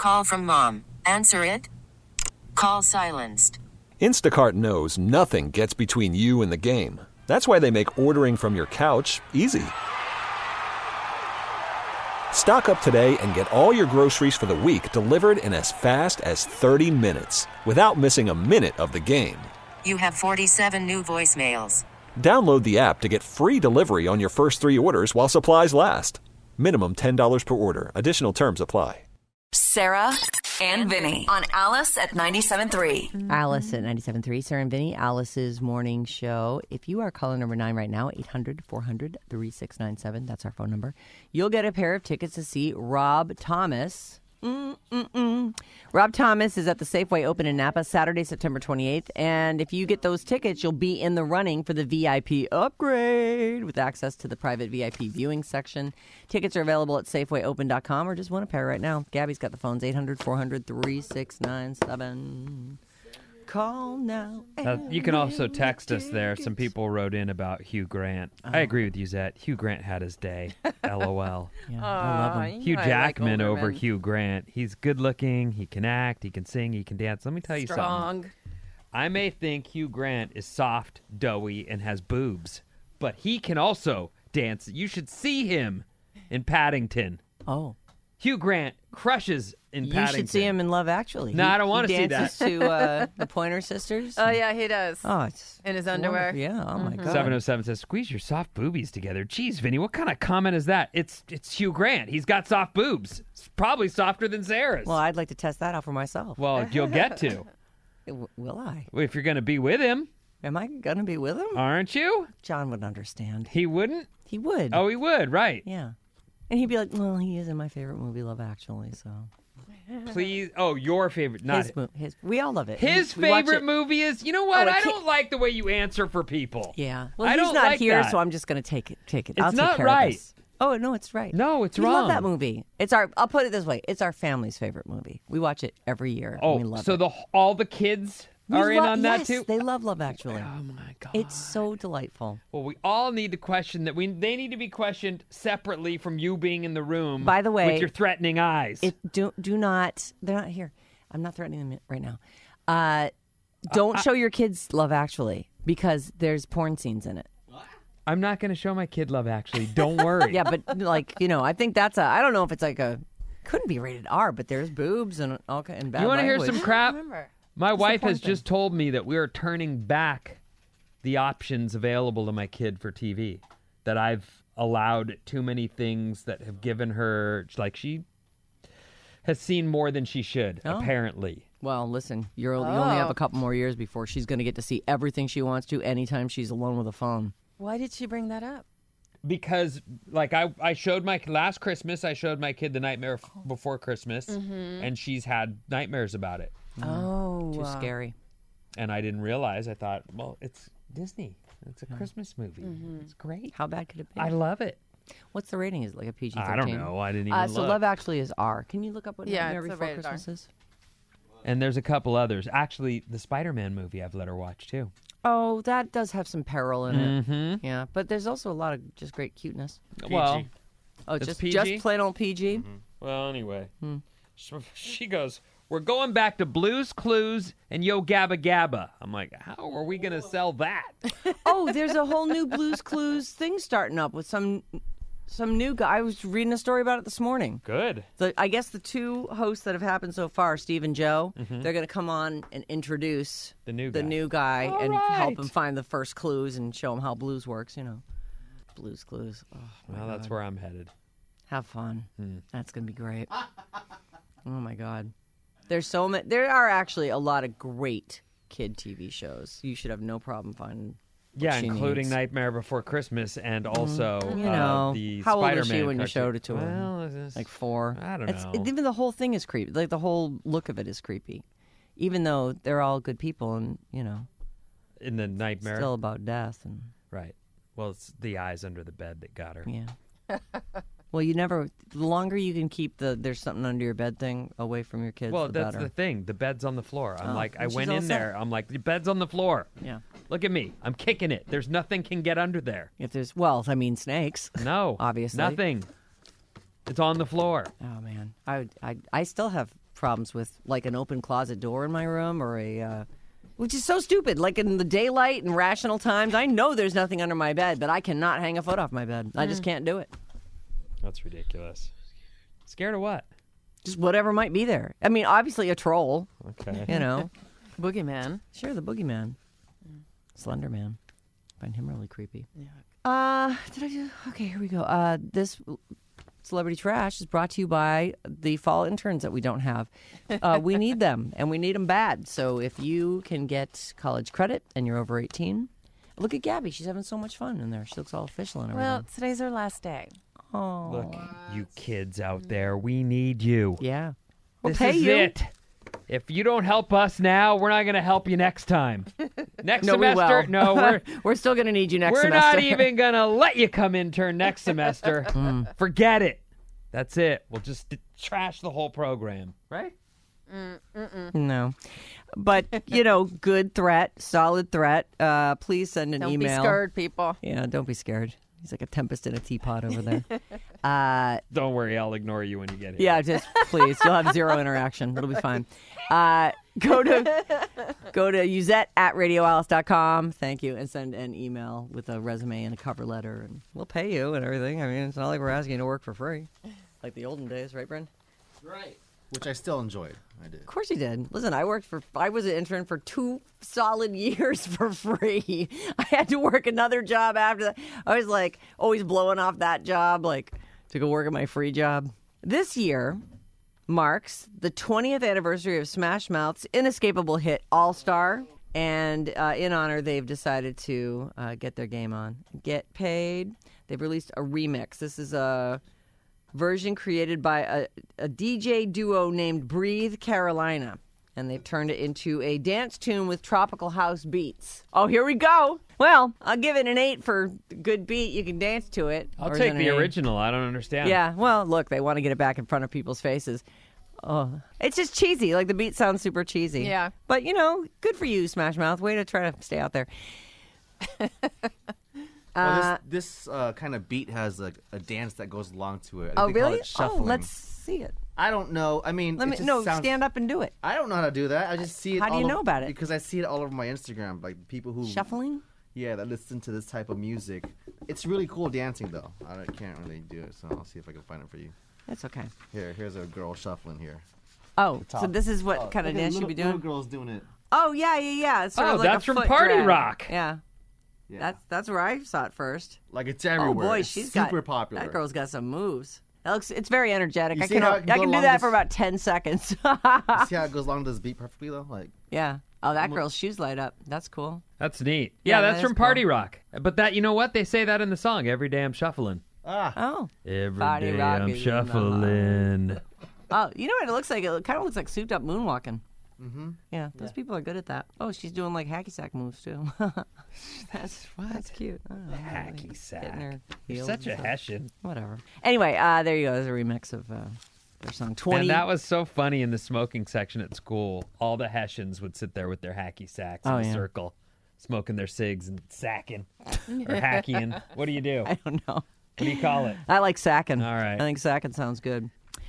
Call from mom. Answer it. Call silenced. Instacart knows nothing gets between you and the game. That's why they make ordering from your couch easy. Stock up today and get all your groceries for the week delivered in as fast as 30 minutes without missing a minute of the game. You have 47 new voicemails. Download the app to get free delivery on your first 3 orders while supplies last. Minimum $10 per order. Additional terms apply. Sarah and Vinny on Alice at 97.3. Alice at 97.3. Sarah and Vinny, Alice's morning show. If you are caller number 9 right now, 800-400-3697. That's our phone number. You'll get a pair of tickets to see Rob Thomas. Rob Thomas is at the Safeway Open in Napa Saturday, September 28th. And if you get those tickets, you'll be in the running for the VIP upgrade with access to the private VIP viewing section. Tickets are available at SafewayOpen.com or just win a pair right now. Gabby's got the phones, 800-400-3697. Call now. You can also text us there. Some people wrote in about Hugh Grant. I agree with you, Zette. Hugh Grant had his day. LOL. Yeah, I love him. Hugh Jackman over Hugh Grant. He's good looking. He can act. He can sing. He can dance. Let me tell you something. I may think Hugh Grant is soft, doughy, and has boobs, but he can also dance. You should see him in Paddington. Oh. Hugh Grant crushes in Paddington. You should see him in Love Actually. No, I don't want to see that. He dances to the Pointer Sisters. Oh, yeah, he does. Oh, it's in his underwear. Wonderful. Yeah, oh my God. 707 says, squeeze your soft boobies together. Geez, Vinny, what kind of comment is that? It's Hugh Grant. He's got soft boobs. It's probably softer than Sarah's. Well, I'd like to test that out for myself. Well, you'll get to. Will I? If you're going to be with him. Am I going to be with him? Aren't you? John would understand. He wouldn't? He would. Oh, he would, right. Yeah. And he'd be like, well, he is in my favorite movie, Love Actually, so. Please. Oh, your favorite. Not his. We all love it. His favorite movie is, you know what? I don't like the way you answer for people. Yeah. Well, he's not like here, that. so I'm just going to take it. It's I'll take not care right. of this. Oh, no, it's right. No, it's we wrong. love that movie. I'll put it this way. It's our family's favorite movie. We watch it every year. Oh, and we love so it. all the kids are in on that too? They love Love Actually. Oh, my God. It's so delightful. Well, we all need to question that. They need to be questioned separately from you being in the room. By the way, with your threatening eyes. Do not. They're not here. I'm not threatening them right now. Don't show your kids Love Actually because there's porn scenes in it. I'm not going to show my kid Love Actually. Don't worry. Yeah, but I think that's I don't know if it's couldn't be rated R, but there's boobs and all and bad You want to hear language. some crap? My wife has thing? just told me that we are turning back the options available to my kid for TV. That I've allowed too many things that have given her, like she has seen more than she should, apparently. Well, listen, you only have a couple more years before she's going to get to see everything she wants to anytime she's alone with a phone. Why did she bring that up? Because, I showed last Christmas, I showed my kid The Nightmare Before Christmas, and she's had nightmares about it. Oh. Too scary. And I didn't realize. I thought, well, it's Disney. It's a Christmas movie. It's great. How bad could it be? I love it. What's the rating? Is it like a PG-13? I don't know. I didn't even look. So Love Actually is R. Can you look up what Nightmare it's a Before rated Christmas R. is? And there's a couple others. Actually, the Spider-Man movie I've let her watch, too. Oh, that does have some peril in it. Mm-hmm. Yeah, but there's also a lot of just great cuteness. Well, Oh, It's just PG? plain old PG? Well, anyway. She goes, we're going back to Blue's Clues and Yo Gabba Gabba. I'm like, how are we going to sell that? Oh, there's a whole new Blue's Clues thing starting up with some new guy. I was reading a story about it this morning. Good. I guess the two hosts that have happened so far, Steve and Joe, they're going to come on and introduce The new guy All and right. help him find the first clues and show him how blues works, Blues Clues. Oh, Well, that's where I'm headed. have fun. That's going to be great. Oh, my God. There's so many. There are actually a lot of great kid TV shows. You should have no problem finding Yeah, she including needs. Nightmare Before Christmas and also how the Spider-Man old was she when you cartoon. showed it to her? Well, it's Like 4. I don't know. Even the whole thing is creepy. Like the whole look of it is creepy. Even though they're all good people and, in the Nightmare. still about death. And Right. Well, it's the eyes under the bed that got her. yeah. Well, the longer you can keep there's something under your bed thing away from your kids, Well, the that's better. the thing. The bed's on the floor. I'm like, I and went she's all in there. set. I'm like, the bed's on the floor. Yeah. Look at me. I'm kicking it. There's nothing can get under there. If there's, snakes. No. Obviously. Nothing. It's on the floor. Oh man, I still have problems with like an open closet door in my room or which is so stupid. Like in the daylight and rational times, I know there's nothing under my bed, but I cannot hang a foot off my bed. I just can't do it. That's ridiculous. Scared of what? Just whatever might be there. I mean, obviously a troll. Okay. You know. Boogeyman. Sure, the boogeyman. Slender Man. Find him really creepy. Yeah. Did I do? Okay, here we go. This Celebrity Trash is brought to you by the fall interns that we don't have. We need them, and we need them bad. So if you can get college credit and you're over 18, look at Gabby. She's having so much fun in there. She looks all official and everything. Well, today's our last day. Oh, Look, you kids out there, we need you. yeah. We'll This pay is you. it. If you don't help us now, we're not going to help you next time. Next No, we semester, will. no, We're still going to need you next we're semester. not even going to let you come intern next semester. Forget it. That's it. We'll just trash the whole program, right? No. But, good threat, solid threat. Please send an Don't email. be scared, people. Yeah, don't be scared. He's like a tempest in a teapot over there. Don't worry, I'll ignore you when you get here. Yeah, just please. You'll have zero interaction. It'll be fine. Go to Uzette@radioalice.com. Thank you. And send an email with a resume and a cover letter. And we'll pay you and everything. I mean, it's not like we're asking you to work for free. Like the olden days, right, Brent? Right. Which I still enjoyed. I did. Of course you did. Listen, I was an intern for 2 solid years for free. I had to work another job after that. I was like always blowing off that job, like to go work at my free job. This year marks the 20th anniversary of Smash Mouth's inescapable hit All Star. And in honor, they've decided to get their game on. Get paid. They've released a remix. This is a version created by a DJ duo named Breathe Carolina. And they've turned it into a dance tune with tropical house beats. Oh, here we go. Well, I'll give it an 8 for good beat. You can dance to it. I'll Or is take it the an 8? original. I don't understand. Yeah, well, look, they want to get it back in front of people's faces. Oh, it's just cheesy. Like the beat sounds super cheesy. Yeah. But, good for you, Smash Mouth. Way to try to stay out there. Well, this kind of beat has a dance that goes along to it. Oh, They call really? it shuffling. Let's see it. I don't know. I mean, Let it me just sounds... stand up and do it. I don't know how to do that. I just see it. How do you know about it? Because I see it all over my Instagram. Like people who Shuffling? Yeah, that listen to this type of music. It's really cool dancing though. I can't really do it, so I'll see if I can find it for you. That's okay. Here's a girl shuffling here. Oh, so this is what kind of dance you be doing? Little girl's doing it. Oh, yeah. It's sort of like that's a from foot Party drag. Rock. Yeah. Yeah. That's where I saw it first. Like it's everywhere. Oh boy, It's she's super got popular. That girl's got some moves. It's very energetic. You I see how can it can go do along that this- for about 10 seconds. See how it goes along to this beat perfectly though? Like Yeah. Oh, that girl's shoes light up. That's cool. That's neat. Yeah, Yeah, that that's is from Party cool. Rock. But that, you know what? They say that in the song. Every day I'm shuffling. Oh. Every Party day Rock I'm is in the shuffling. Oh, you know what it looks like? It kind of looks like souped up moonwalking. Mm-hmm. Yeah, those people are good at that. Oh, she's doing like hacky sack moves too. That's cute. I don't know, Hacky getting sack. her You're heels such a and stuff. Hessian. Whatever. Anyway, there you go. There's a remix of their song 20. And that was so funny in the smoking section at school. All the Hessians would sit there with their hacky sacks in Oh, a yeah. circle, smoking their cigs and sacking or hacking. What do you do? I don't know. What do you call it? I like sacking. All right. I think sacking sounds good.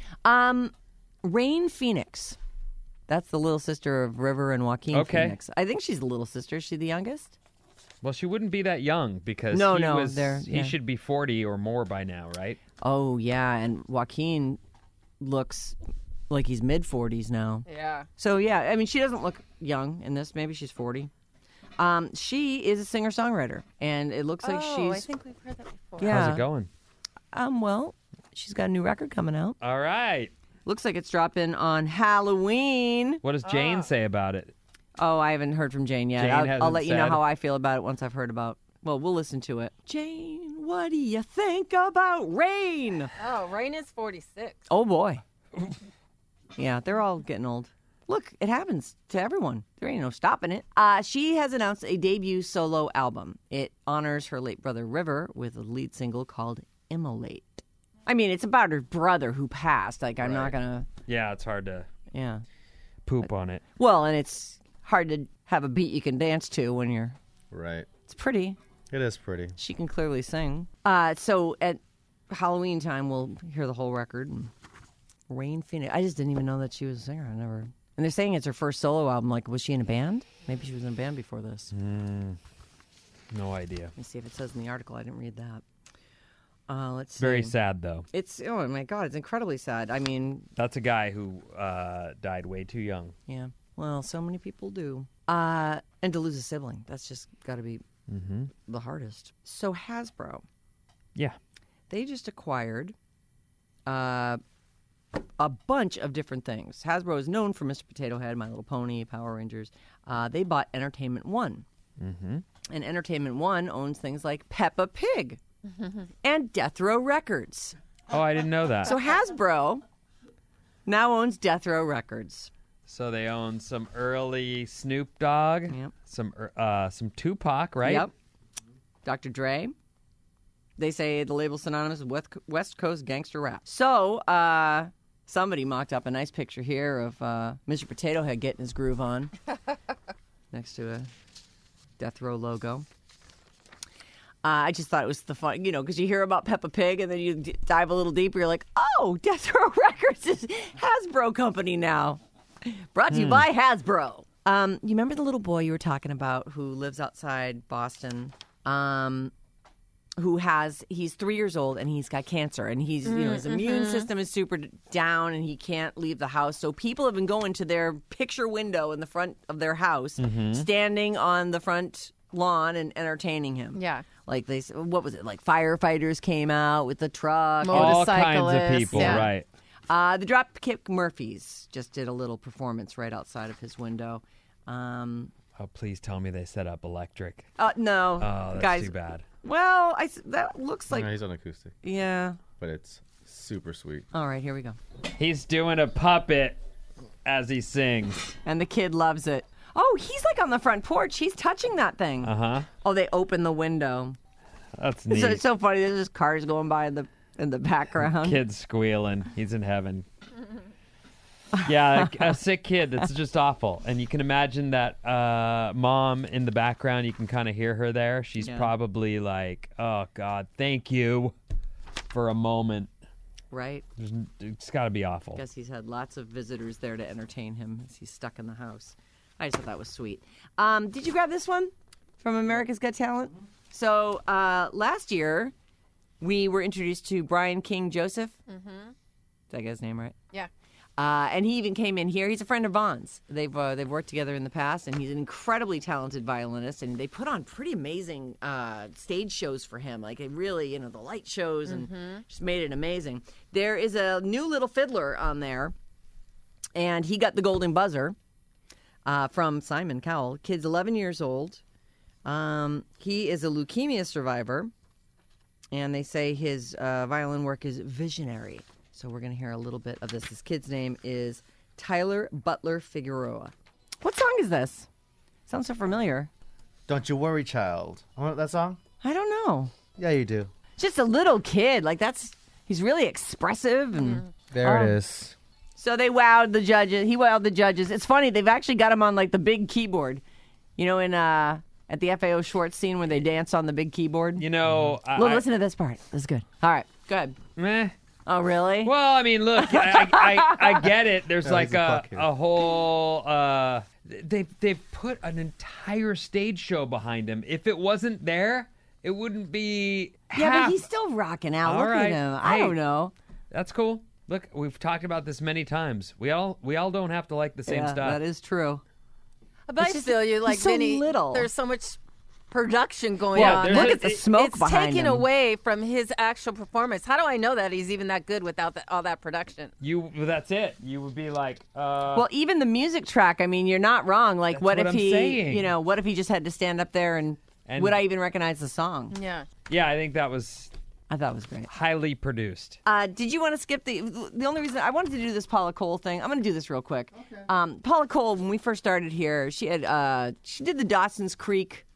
Rain Phoenix. That's the little sister of River and Joaquin Okay. Phoenix. I think she's the little sister. Is she the youngest? Well, she wouldn't be that young because No, he no, was, they're- he yeah. should be 40 or more by now, right? Oh, yeah. And Joaquin looks like he's mid-40s now. Yeah. So, yeah, I mean, she doesn't look young in this. Maybe she's 40. She is a singer-songwriter, and it looks like I she's... think we've heard that before. Yeah. How's it going? Well, she's got a new record coming out. All right. Looks like it's dropping on Halloween. What does Jane say about it? Oh, I haven't heard from Jane yet. Jane I'll hasn't let you know said. how I feel about it once I've heard about. Well, we'll listen to it. Jane, what do you think about Rain? Oh, Rain is 46. Oh boy. Yeah, they're all getting old. Look, it happens to everyone. There ain't no stopping it. She has announced a debut solo album. It honors her late brother River with a lead single called Immolate. I mean, it's about her brother who passed. Like, I'm not gonna. Yeah, it's hard to Yeah. poop on it. Well, and it's hard to have a beat you can dance to when you're. right. It's pretty. It is pretty. She can clearly sing. So at Halloween time, we'll hear the whole record and Rain Phoenix. I just didn't even know that she was a singer. I never. And they're saying it's her first solo album. Like, was she in a band? Maybe she was in a band before this. No idea. Let me see if it says in the article. I didn't read that. Let's see. Very sad, though. It's, oh my God, it's incredibly sad. I mean, That's a guy who died way too young. yeah. Well, so many people do. And to lose a sibling, that's just got to be the hardest. So Hasbro, Yeah. they just acquired a bunch of different things. Hasbro is known for Mr. Potato Head, My Little Pony, Power Rangers. They bought Entertainment One. Mm-hmm. And Entertainment One owns things like Peppa Pig and Death Row Records. Oh, I didn't know that. So Hasbro now owns Death Row Records. So they own some early Snoop Dogg, Yep. some Tupac, right? Yep. Dr. Dre. They say the label's synonymous with West Coast gangster rap. So, somebody mocked up a nice picture here of Mr. Potato Head getting his groove on next to a Death Row logo. I just thought it was the fun, because you hear about Peppa Pig and then you dive a little deeper. You're like, oh, Death Row Records is Hasbro company now. Brought to you by Hasbro. You remember the little boy you were talking about who lives outside Boston? He's 3 years old and he's got cancer and he's, his immune system is super down and he can't leave the house. So people have been going to their picture window in the front of their house, standing on the front lawn and entertaining him. Yeah. Like what was it? Like firefighters came out with the truck. All kinds of Motorcyclists, people, yeah. right? The Dropkick Murphys just did a little performance right outside of his window. Oh, please tell me they set up electric. No, Oh, that's guys. too bad. Well, that looks like No, he's on acoustic, yeah. but it's super sweet. All right, here we go. He's doing a puppet as he sings. And the kid loves it. Oh, he's like on the front porch. He's touching that thing. Uh-huh. Oh, they open the window. That's neat. So it's so funny. There's just cars going by in the background. Kid's squealing. He's in heaven. Yeah, a sick kid. That's just awful. And you can imagine that mom in the background. You can kind of hear her there. She's probably like, oh, God, thank you for a moment. Right. It's got to be awful. Guess he's had lots of visitors there to entertain him as he's stuck in the house. I just thought that was sweet. Did you grab this one from America's Got Talent? So last year, we were introduced to Brian King Joseph. Mm-hmm. Did I get his name right? Yeah. And he even came in here. He's a friend of Vaughn's. They've worked together in the past, and he's an incredibly talented violinist. And they put on pretty amazing stage shows for him. Like, it really, the light shows, and just made it amazing. There is a new little fiddler on there, and he got the golden buzzer from Simon Cowell. Kid's 11 years old. He is a leukemia survivor, and they say his violin work is visionary. So we're going to hear a little bit of this. This kid's name is Tyler Butler Figueroa. What song is this? Sounds so familiar. Don't You Worry, Child. Want that song? I don't know. Yeah, you do. Just a little kid. Like, he's really expressive. And There it is. so they wowed the judges. He wowed the judges. It's funny. They've actually got him on, like, the big keyboard. At the FAO Schwartz scene where they dance on the big keyboard. Listen to this part. This is good. All right. Go ahead. Meh. Oh, really? Well, I mean, look, I get it. There's like he's a fuck a whole. They've put an entire stage show behind him. If it wasn't there, it wouldn't be. Yeah, but he's still rocking out. All Look right. at him. I Hey. don't know. That's cool. Look, we've talked about this many times. We all don't have to like the same stuff. That is true. But I feel you, like he's so Vinny. little. There's so much production going Yeah, on. there's Look a- at the smoke It's behind taken him. away from his actual performance. How do I know that he's even that good without all that production? That's it. You would be like, Well, even the music track. I mean, you're not wrong. Like, That's what what if I'm he, saying. what if he just had to stand up there and would I even recognize the song? Yeah. yeah, I think that was I thought it was great. highly produced. Did you want to skip the only reason I wanted to do this Paula Cole thing? I'm going to do this real quick. Okay. Paula Cole, when we first started here, she did the Dawson's Creek.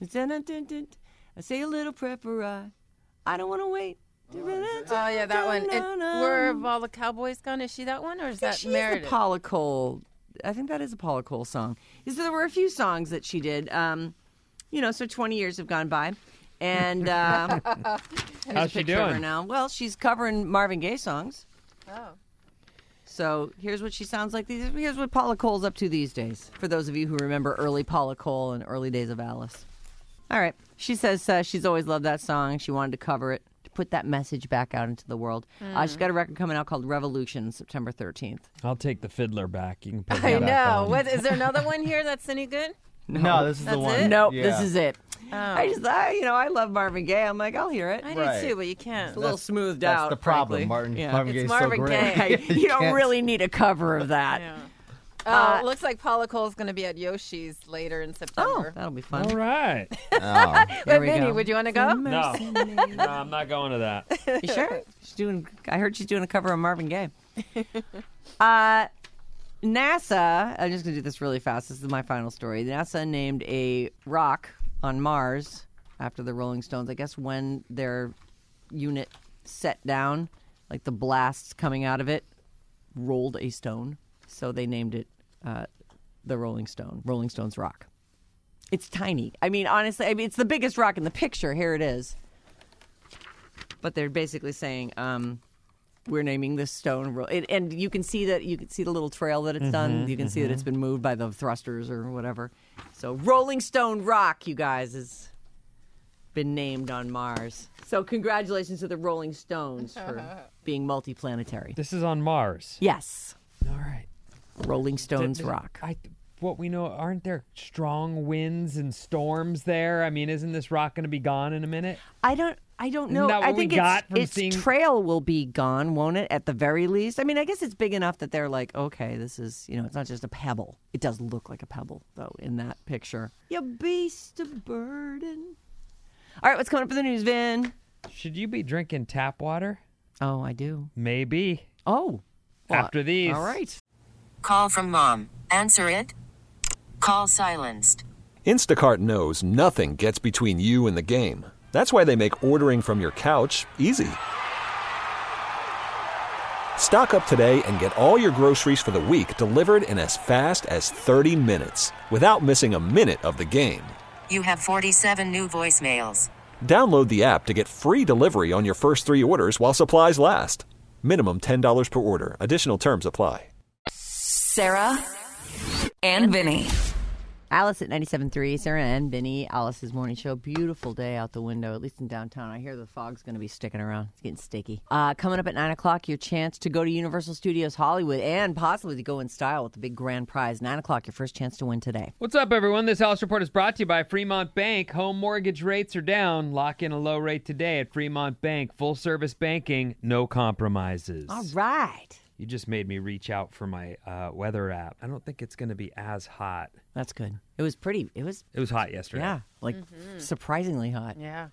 I say a little prayer for I don't want to wait. Oh, yeah, that one. Where have all the cowboys gone? Is she that one, or is that She's the Meredith? Paula Cole. I think that is a Paula Cole song. There were a few songs that she did. So 20 years have gone by. And How's she picture of her doing? now. Well, she's covering Marvin Gaye songs. Oh. So here's what she sounds like. Here's what Paula Cole's up to these days, for those of you who remember early Paula Cole and early days of Alice. All right. She says she's always loved that song. She wanted to cover it, to put that message back out into the world. She's got a record coming out called Revolution, September 13th. I'll take the fiddler back. You can put I that back know. on. What is there another one here that's any good? No, this is the That's one. it? Nope, Yeah. this is it. Oh. I love Marvin Gaye. I'm like, I'll hear it. I Right. do too, but you can't. It's a little smoothed That's out. the problem. frankly. Marvin Yeah. Gaye's Marvin so great. Gaye. You don't can't- really need a cover of that. Yeah. Oh, it looks like Paula Cole's going to be at Yoshi's later in Oh, September. that'll be fun. All right. Oh. There But we Vinny, go. would you want to go? No. No, I'm not going to that. You sure? I heard she's doing a cover of Marvin Gaye. NASA, I'm just going to do this really fast. This is my final story. NASA named a rock on Mars after the Rolling Stones. I guess when their unit set down, like the blasts coming out of it rolled a stone. So they named it the Rolling Stones Rock. It's tiny. I mean, honestly, it's the biggest rock in the picture. Here it is. But they're basically saying, we're naming this stone, and you can see that. You can see the little trail that it's done. You can see that it's been moved by the thrusters or whatever. So, Rolling Stone Rock, you guys, has been named on Mars. So, congratulations to the Rolling Stones for being multiplanetary. This is on Mars. Yes, All right. Rolling Stones Rock. What we know, aren't there strong winds and storms there? I mean, isn't this rock going to be gone in a minute? I don't know. that I what we think got from its seeing- trail will be gone, won't it? At the very least. I mean, I guess it's big enough that they're like, okay, this is, it's not just a pebble. It does look like a pebble, though, in that picture. You beast of burden. All right, what's coming up for the news, Vin? Should you be drinking tap water? Oh, I do. Maybe. Oh. After these. All right. Call from mom. Answer it. Call silenced. Instacart knows nothing gets between you and the game. That's why they make ordering from your couch easy. Stock up today and get all your groceries for the week delivered in as fast as 30 minutes without missing a minute of the game. You have 47 new voicemails. Download the app to get free delivery on your first 3 orders while supplies last. Minimum $10 per order. Additional terms apply. Sarah and Vinny. Alice at 97.3, Sarah and Vinny, Alice's morning show. Beautiful day out the window, at least in downtown. I hear the fog's going to be sticking around. It's getting sticky. Coming up at 9 o'clock, your chance to go to Universal Studios Hollywood and possibly to go in style with the big grand prize. 9 o'clock, your first chance to win today. What's up, everyone? This Alice Report is brought to you by Fremont Bank. Home mortgage rates are down. Lock in a low rate today at Fremont Bank. Full service banking, no compromises. All right. You just made me reach out for my weather app. I don't think it's going to be as hot. That's good. It was pretty. It was hot yesterday. Yeah, like surprisingly hot. Yeah.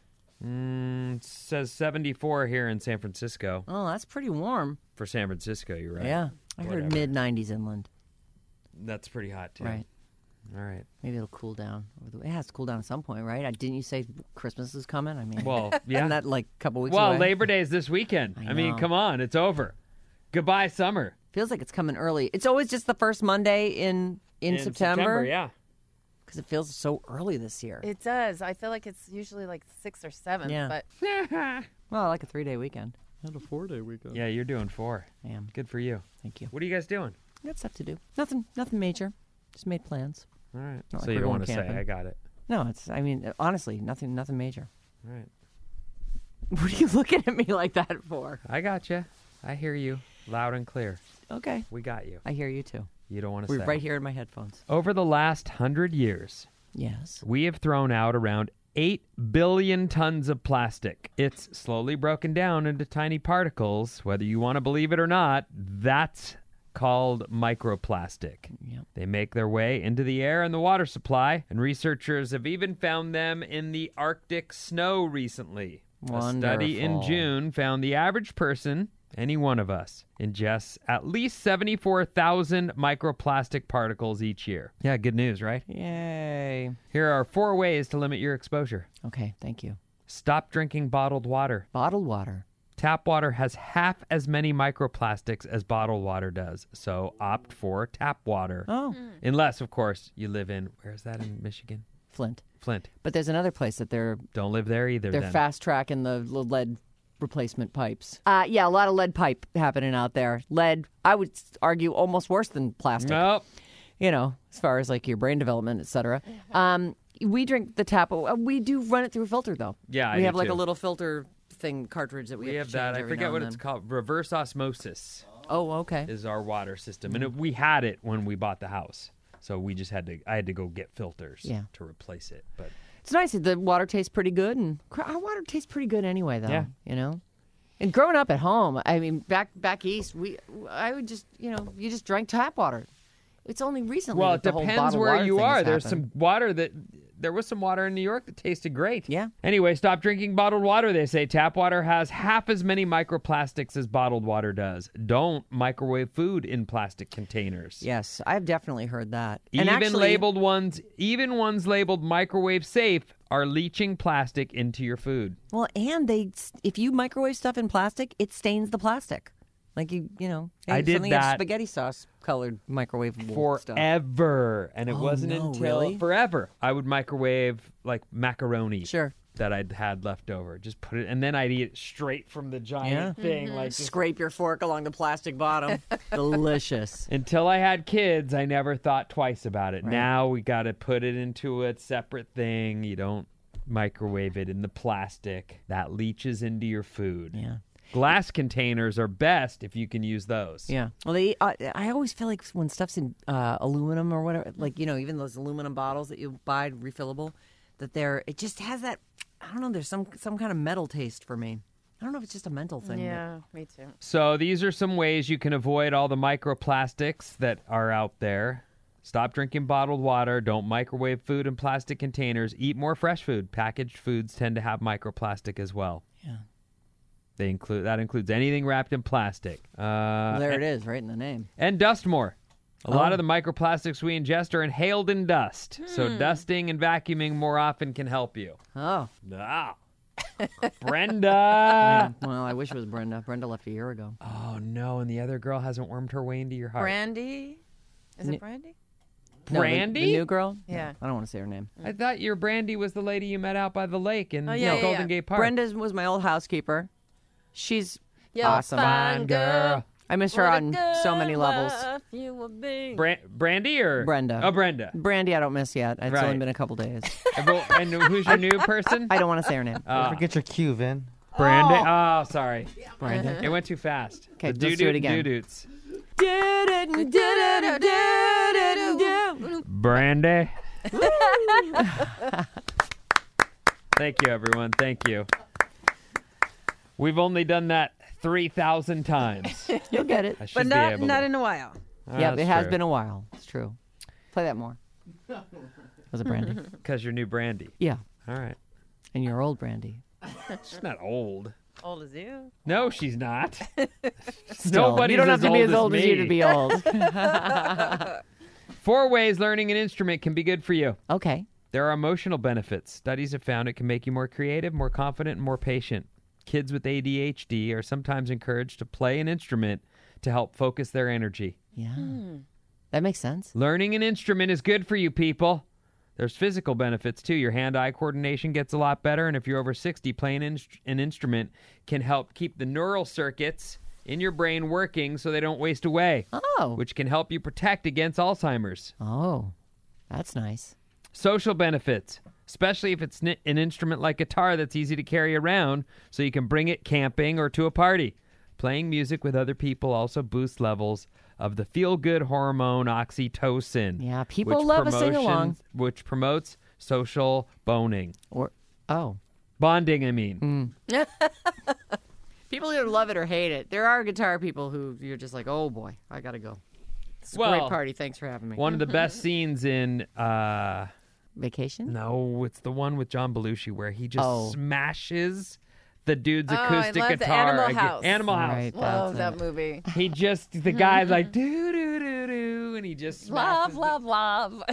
It says 74 here in San Francisco. Oh, that's pretty warm. For San Francisco, you're right. Yeah. I heard Whatever. mid-90s inland. That's pretty hot, too. Right. All right. Maybe it'll cool down. It has to cool down at some point, right? Didn't you say Christmas is coming? I mean, Well, yeah. isn't that like a couple weeks Well, away? Labor Day is this weekend. I I mean, know. come on. It's over. Goodbye, summer. Feels like it's coming early. It's always just the first Monday in September. Yeah. Because it feels so early this year. It does. I feel like it's usually like 6 or 7. Yeah. But Well, I like a 3-day weekend. Had a 4-day weekend. Yeah, you're doing 4. I am. Good for you. Thank you. What are you guys doing? Got stuff to do. Nothing major. Just made plans. All right. Not So like you we're don't going want to say, camping. I got it. No, honestly, nothing major. All right. What are you looking at me like that for? I got you. I hear you loud and clear. Okay. We got you. I hear you too. You don't want to We're say. right here in my headphones. Over the last 100 years, Yes. we have thrown out around 8 billion tons of plastic. It's slowly broken down into tiny particles. Whether you want to believe it or not, that's called microplastic. Yep. They make their way into the air and the water supply, and researchers have even found them in the Arctic snow recently. A study in Wonderful. June found the average person, any one of us, ingests at least 74,000 microplastic particles each year. Yeah, good news, right? Yay. Here are 4 ways to limit your exposure. Okay, thank you. Stop drinking bottled water. Bottled water. Tap water has half as many microplastics as bottled water does, so opt for tap water. Oh, Unless, of course, you live in, where's that in Michigan? Flint. Flint. But there's another place that they're Don't live there either then. fast tracking the lead replacement pipes. Yeah, a lot of lead pipe happening out there. Lead, I would argue, almost worse than plastic. Nope. You know, as far as like your brain development, et cetera. We drink the tap. We do run it through a filter, though. Yeah, we I have do like too. a little filter thing cartridge that we have to that. change I every forget now what and it's then. called. Reverse osmosis Oh, okay. is our water system, and we had it when we bought the house, so we just I had to go get filters to replace it. But It's nice. The water tastes pretty good, and our water tastes pretty good anyway, though. Yeah. You know. And growing up at home, I mean, back east, I would just, you just drank tap water. It's only recently. well, that it the whole depends bottled where water you thing are. has There's happened. some water there was some water in New York that tasted great. Yeah. Anyway, stop drinking bottled water. They say tap water has half as many microplastics as bottled water does. Don't microwave food in plastic containers. Yes, I've definitely heard that. Even and actually, ones labeled microwave safe are leaching plastic into your food. well, and if you microwave stuff in plastic, it stains the plastic. Like I did something in that spaghetti sauce colored microwave stuff. forever, and it wasn't no, until really? forever I would microwave like macaroni. Sure. That I'd had left over. Just put it, and then I'd eat it straight from the giant thing, like just, Scrape your fork along the plastic bottom. Delicious. until I had kids, I never thought twice about it. Now we got to put it into a separate thing. You don't microwave it in the plastic. That leaches into your food. Yeah. Glass containers are best if you can use those. Yeah. Well, I always feel like when stuff's in aluminum or whatever, like, even those aluminum bottles that you buy refillable, that it just has that, I don't know, there's some kind of metal taste for me. I don't know if it's just a mental thing. Yeah, me too. So these are some ways you can avoid all the microplastics that are out there. Stop drinking bottled water. Don't microwave food in plastic containers. Eat more fresh food. Packaged foods tend to have microplastic as well. Yeah. That includes anything wrapped in plastic. Well, there it is, right in the name. And dust more. A lot of the microplastics we ingest are inhaled in dust. So dusting and vacuuming more often can help you. Oh. Ah. Brenda. Well, I wish it was Brenda. Brenda left a year ago. Oh, no. And the other girl hasn't wormed her way into your heart. Brandy? Is it Brandy? No, Brandy? the new girl? Yeah. I don't want to say her name. I thought your Brandy was the lady you met out by the lake in Golden Gate Park. Brenda was my old housekeeper. She's You're awesome. fine, girl. I miss her on so many levels. Brandy or? Brenda. Oh, Brenda. Brandy, I don't miss yet. It's only Right. been a couple days. And who's your new person? I don't want to say her name. Don't forget your cue, Vin. Brandy. Oh, sorry. Brenda. It went too fast. Okay, The let's do it again. doo-doots. Brandy. Thank you, everyone. Thank you. We've only done that 3,000 times. You'll get it. I should But be not able not to. in a while. Yeah, it has been a while. It's true. Play that more. Was it Brandy? Because you're new Brandy. Yeah. All right. And you're old Brandy. She's not old. Old as you. No, she's not. Still, Nobody's you don't have to be as old as me. you to be old. 4 ways learning an instrument can be good for you. Okay. There are emotional benefits. Studies have found it can make you more creative, more confident, and more patient. Kids with ADHD are sometimes encouraged to play an instrument to help focus their energy. Yeah. That makes sense. Learning an instrument is good for you, people. There's physical benefits, too. Your hand-eye coordination gets a lot better, and if you're over 60, playing an instrument can help keep the neural circuits in your brain working so they don't waste away, Oh. which can help you protect against Alzheimer's. Oh. That's nice. Social benefits, especially if it's an instrument like guitar that's easy to carry around so you can bring it camping or to a party. Playing music with other people also boosts levels of the feel-good hormone oxytocin. Yeah, people which love a sing-along. Which promotes social bonding. Bonding, I mean. People either love it or hate it. There are guitar people who you're just like, oh boy, I gotta go. It's a great party. Thanks for having me. One of the best scenes in... Vacation? No, it's the one with John Belushi where he just smashes the dude's acoustic I love the guitar. Animal again. House. Animal House. Right, Love that's that movie. He just, the guy's like, doo doo doo doo, and he just smashes Love, love, love.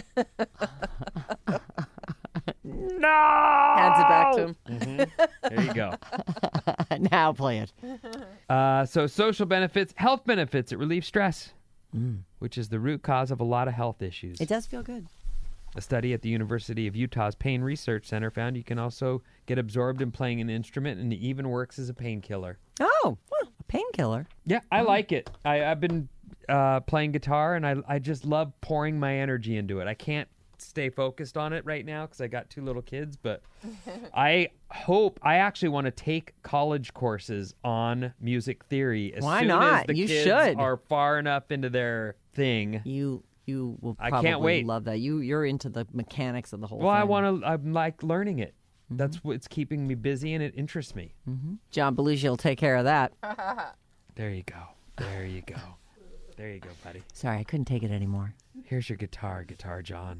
No! Hands it back to him. There you go. Now play it. So social benefits, health benefits, it relieves stress, which is the root cause of a lot of health issues. It does feel good. A study at the University of Utah's Pain Research Center found you can also get absorbed in playing an instrument, and it even works as a painkiller. Oh, well, a painkiller. Yeah, I like it. I've been playing guitar, and I just love pouring my energy into it. I can't stay focused on it right now because I got 2 little kids, but I actually want to take college courses on music theory as Why soon not? as the You kids should. are far enough into their thing. You will I probably can't wait. love that. You're into the mechanics of the whole Well, thing. I'm like learning it. That's what's keeping me busy, and it interests me. John Belushi will take care of that. There you go. There you go. There you go, buddy. Sorry, I couldn't take it anymore. Here's your Guitar John.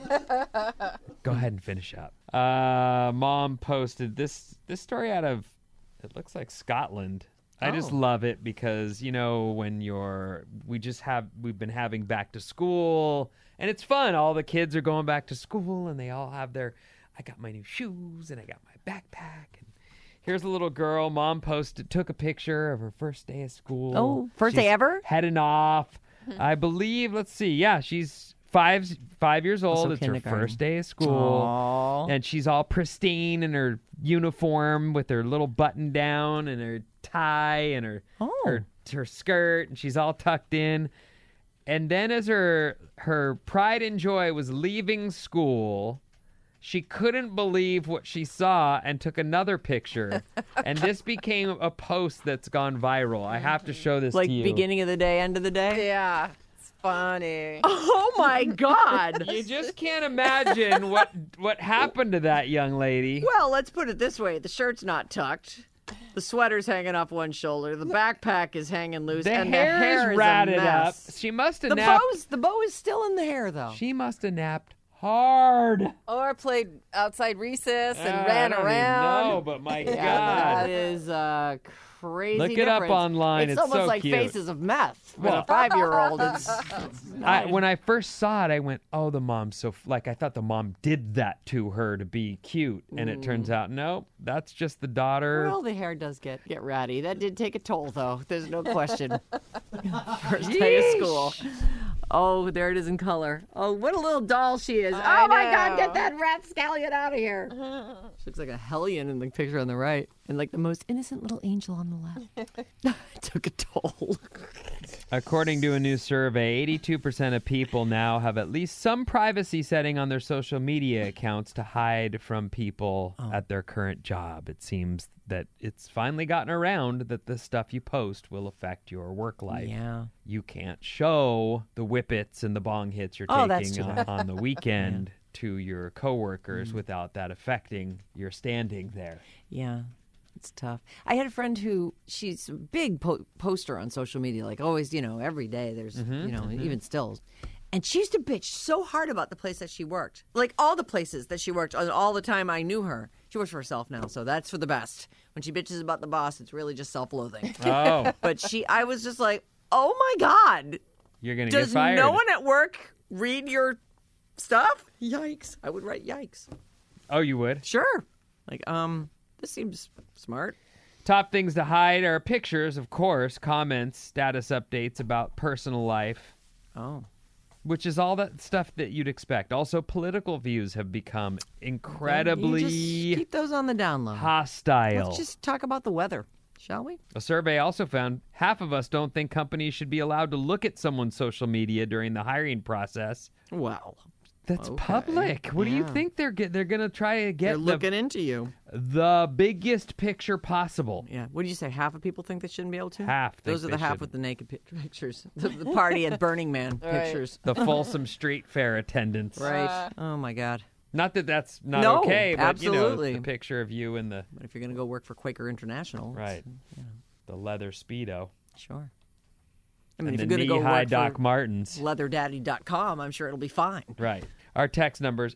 Go ahead and finish up. Mom posted this story out of, it looks like Scotland. I just love it because, when we've been having back to school, and it's fun. All the kids are going back to school, and they all have I got my new shoes, and I got my backpack, and here's a little girl. Mom took a picture of her first day of school. Oh, first day ever? Heading off. I believe, let's see. Yeah, she's 5 years old. Also It's her kindergarten. first day of school. Aww. And she's all pristine in her uniform with her little button down and her tie and her skirt, and she's all tucked in. And then as her pride and joy was leaving school, she couldn't believe what she saw and took another picture. And this became a post that's gone viral. I have to show this Like to you. beginning of the day, end of the day? Yeah, it's funny. Oh, my God. You just can't imagine what happened to that young lady. Well, let's put it this way. The shirt's not tucked. The sweater's hanging off one shoulder. The backpack is hanging loose. The and hair the hair is a ratted up. mess. She must have The napped. bow is still in the hair, though. She must have napped hard. Or played outside recess and I ran don't around. even know, but my Yeah, God. that is crazy. Look it up difference. online. It's almost so like cute. Faces of Meth. With Well- a 5-year-old, it's When I first saw it, I went, "Oh, the mom's so I thought the mom did that to her to be cute," and it turns out, no, that's just the daughter. well, the hair does get ratty. That did take a toll, though. There's no question. First day of school. Oh, there it is in color. Oh, what a little doll she is. I Oh, my God, know. get that rapscallion out of here. She looks like a hellion in the picture on the right. And like the most innocent little angel on the left. It took a toll. According to a new survey, 82% of people now have at least some privacy setting on their social media accounts to hide from people at their current job. It seems that it's finally gotten around that the stuff you post will affect your work life. Yeah. You can't show the whippets and the bong hits you're Oh, that's taking too on, bad. on the weekend to your coworkers without that affecting your standing there. Yeah, it's tough. I had a friend who, she's a big poster on social media, like always, every day there's, even still. And she used to bitch so hard about the place that she worked. Like all the places that she worked, all the time I knew her. She works for herself now, so that's for the best. When she bitches about the boss, it's really just self-loathing. Oh, But I was just like, oh my God, you're going to get does fired. no one at work read your stuff? Yikes. I would write yikes. Oh, you would? Sure. Like, this seems smart. Top things to hide are pictures, of course, comments, status updates about personal life, Oh. which is all that stuff that you'd expect. Also, political views have become incredibly You just keep those on the down low. hostile. Let's just talk about the weather, shall we? A survey also found half of us don't think companies should be allowed to look at someone's social media during the hiring process. Well, That's Okay. public. What do you Yeah. think they're going to try to they're get looking into you. the biggest picture possible? Yeah. What do you say? Half of people think they shouldn't be able to? Half think Those are the they half shouldn't. with the naked pictures. The party at Burning Man Right. pictures. The Folsom Street Fair attendance. Right. Oh, my God. Not that that's not No, okay, but absolutely. the picture of you in the But if you're going to go work for Quaker International. right, the leather Speedo, Sure. I mean, and if the you're going to go knee-high work Doc for Martens. leatherdaddy.com, I'm sure it'll be fine. Right. Our text number is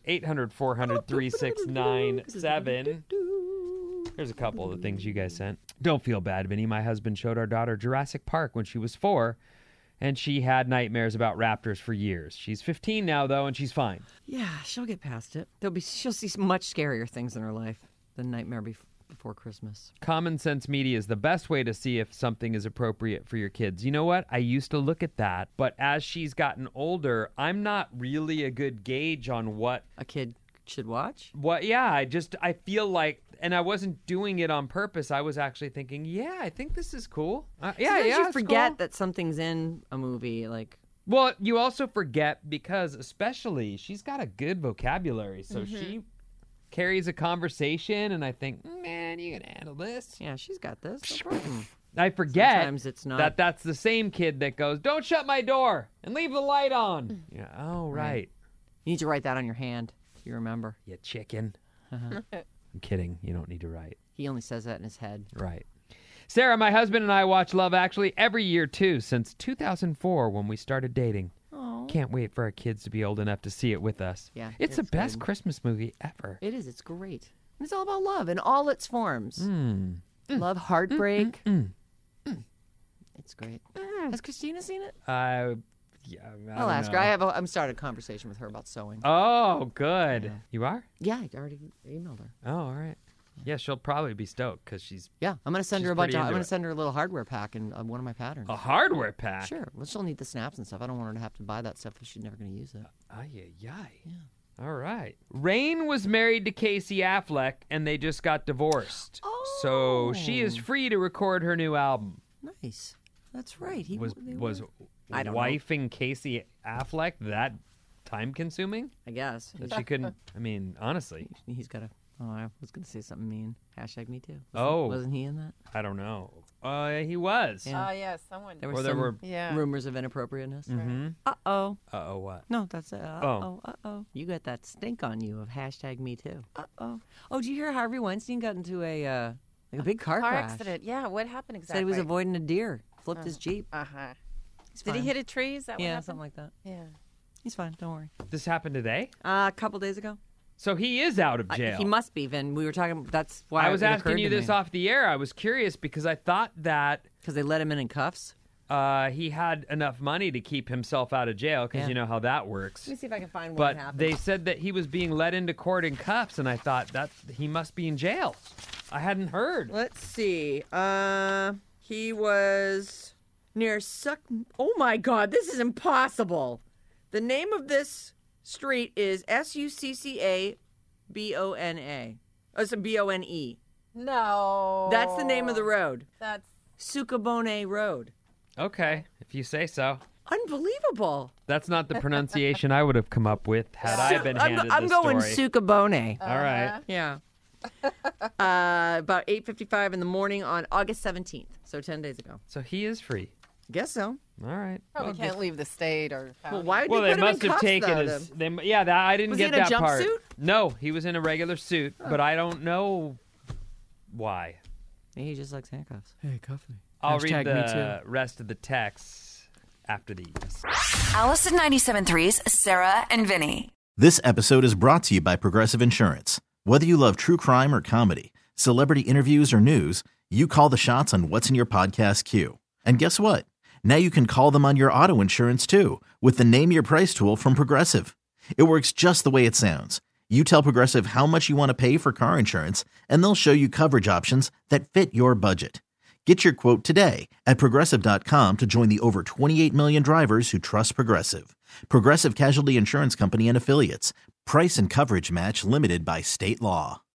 800-400-3697. Here's a couple of the things you guys sent. Don't feel bad, Vinny. My husband showed our daughter Jurassic Park when she was 4, and she had nightmares about raptors for years. She's 15 now, though, and she's fine. Yeah, she'll get past it. She'll see much scarier things in her life than Nightmare before Christmas. Common Sense Media is the best way to see if something is appropriate for your kids. You know what? I used to look at that, but as she's gotten older, I'm not really a good gauge on what A kid should watch? I feel like, and I wasn't doing it on purpose. I was actually thinking, yeah, I think this is cool. Sometimes you it's forget cool. that something's in a movie. Like, Well, you also forget because especially she's got a good vocabulary, so she carries a conversation, and I think, man, you can handle this. yeah, she's got this. No problem. I forget Sometimes it's not. that's the same kid that goes, don't shut my door and leave the light on. Yeah. Oh, right. You need to write that on your hand. If you remember. You chicken. I'm kidding. You don't need to write. He only says that in his head. Right. Sarah, my husband and I watch Love Actually every year, too, since 2004 when we started dating. Oh. Can't wait for our kids to be old enough to see it with us. Yeah, It's the it's best good. Christmas movie ever. It is. It's great. And it's all about love in all its forms. Love, heartbreak. It's great. Has Christina seen it? I I'll don't ask know. her. I'm starting a conversation with her about sewing. Oh, good. You are? Yeah, I already emailed her. Oh, all right. Yeah, she'll probably be stoked because she's Yeah, I'm gonna send She's her a bunch. pretty I'm into gonna it. send her a little hardware pack and one of my patterns. a hardware pack. Sure. Well, she'll need the snaps and stuff. I don't want her to have to buy that stuff if she's never gonna use it. Ay. All right. Rain was married to Casey Affleck, and they just got divorced. So she is free to record her new album. Nice. That's right. He Was they was were- I don't know. wifing Casey Affleck that time consuming I guess that she couldn't? I mean, honestly, he's got a. Oh, I was gonna say something mean. Hashtag me too. Oh. Wasn't he in that? I don't know. He was. Yeah. Yeah, someone. There Or were there some were- Yeah. rumors of inappropriateness. Mm-hmm. Uh-oh. Uh-oh, what? No, that's it. Oh. Uh-oh. You got that stink on you of hashtag me too. Uh-oh. Oh, did you hear Harvey Weinstein got into a big car crash? accident. Yeah, what happened exactly? Said he was avoiding a deer. Flipped his Jeep. Uh-huh. He's Did he fine. hit a tree? Is that what Yeah, happened? something like that. Yeah. He's fine. Don't worry. This happened today? A couple days ago. So he is out of jail. He must be, Vin. We were talking. That's why I was it asking occurred you to this me. off the air. I was curious because I thought that Because they let him in cuffs. he had enough money to keep himself out of jail because Yeah. you know how that works. Let me see if I can find what But happened. they said that he was being led into court in cuffs, and I thought that he must be in jail. I hadn't heard. Let's see. He was near Oh my God, this is impossible. The name of this street is Succabona. Oh, it's a Bone. No. That's the name of the road. That's Succabone Road. Okay, if you say so. Unbelievable. That's not the pronunciation I would have come up with had I been handed I'm this going story. Succabone. All right. Yeah. About 8:55 in the morning on August 17th, so 10 days ago. So he is free. Guess so. All right. probably can't leave the state or. Well, why did Well, they they put him must in have cuffs, taken though, his. then? I didn't Was he get in a that part. jumpsuit? No, he was in a regular suit, but I don't know why. Maybe he just likes handcuffs. Hey, cuff me. I'll Hashtag read me the rest of the texts after these. Alice at 97.3's Sarah and Vinny. This episode is brought to you by Progressive Insurance. Whether you love true crime or comedy, celebrity interviews or news, you call the shots on what's in your podcast queue. And guess what? Now you can call them on your auto insurance too with the Name Your Price tool from Progressive. It works just the way it sounds. You tell Progressive how much you want to pay for car insurance, and they'll show you coverage options that fit your budget. Get your quote today at Progressive.com to join the over 28 million drivers who trust Progressive. Progressive Casualty Insurance Company and Affiliates. Price and coverage match limited by state law.